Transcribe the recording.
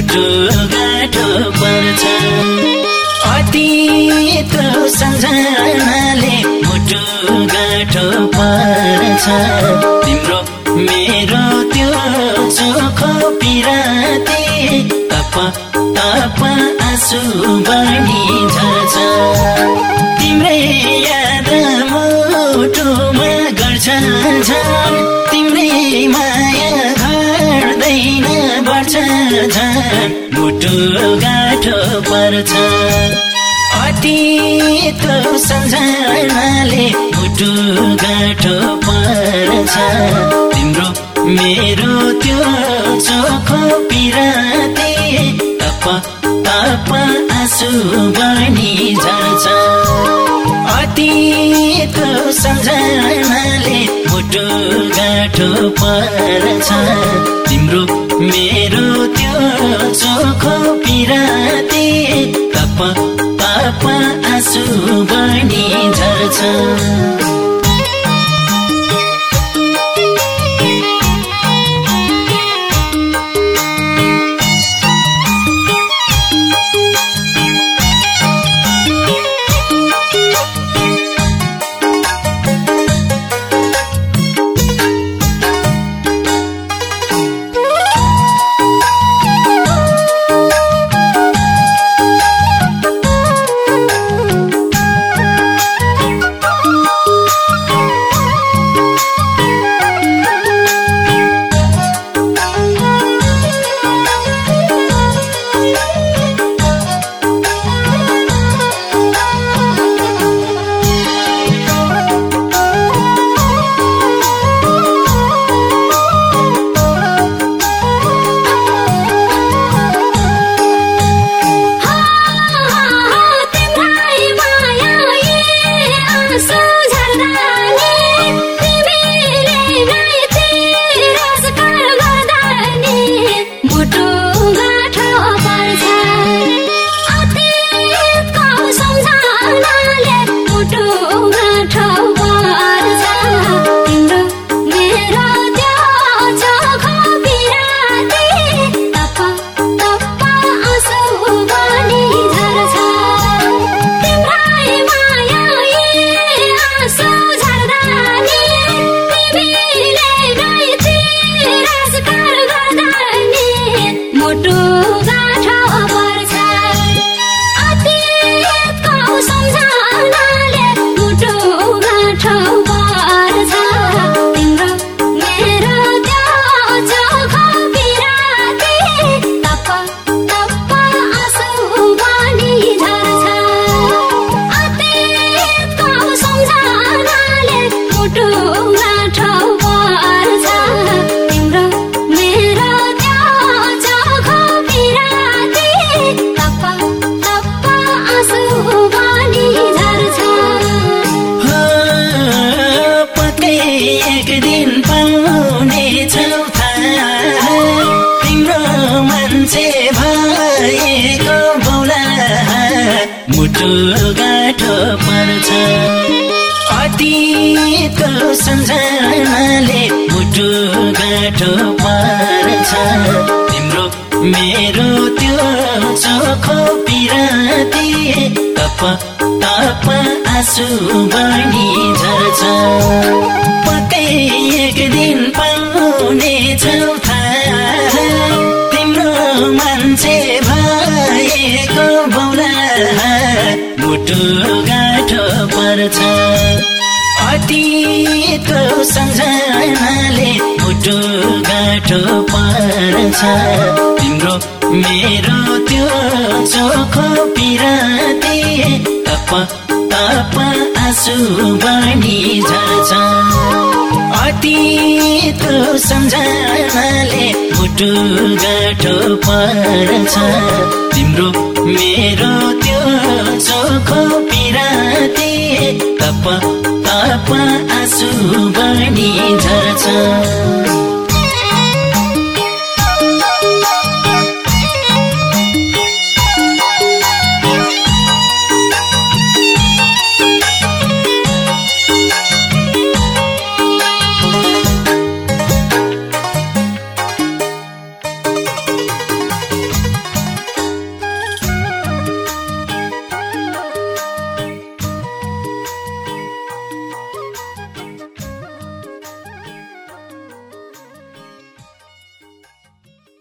मुटु गाठो पर्छ अतीतको सम्झनाले मुटु गाठो पर्छ तिम्रो मेरो त्यो चोखो पिराती तप आँसु बढी झर्छ तिम्रै याद मुटुमा गर्छ झन् तिम्रै माया घट्दैन बढ्छ झन् मुटु गाठो पर्छ अतीतको सम्झनाले मुटु गाठो पर्छ तिम्रो मेरो त्यो चोखो पिराती तप आँसु बढी झर्छ अतीतको सम्झनाले मुटु गाठो पर्छ तिम्रो मेरो त्यो चोखो पिराती तप आँसु बढी झर्छ मुटु गाठो पर्छ अतीतको सम्झनाले मुटु गाठो पर्छ तिम्रो मेरो त्यो चोखो पिराती तप आँसु बढी झर्छ पक्कै एक दिन पाउनेछौ थाहा तिम्रो मान्छे भएको बौला मुटु गाठो पर्छ अतीतको सम्झनाले मुटु गाठो पर्छ तिम्रो मेरो त्यो चोखो पिराती तप आँसु बढी झर्छ अतीतको सम्झनाले मुटु गाठो पर्छ तिम्रो मेरो त्यो चोखो पिराती तप आँसु बढी झर्छ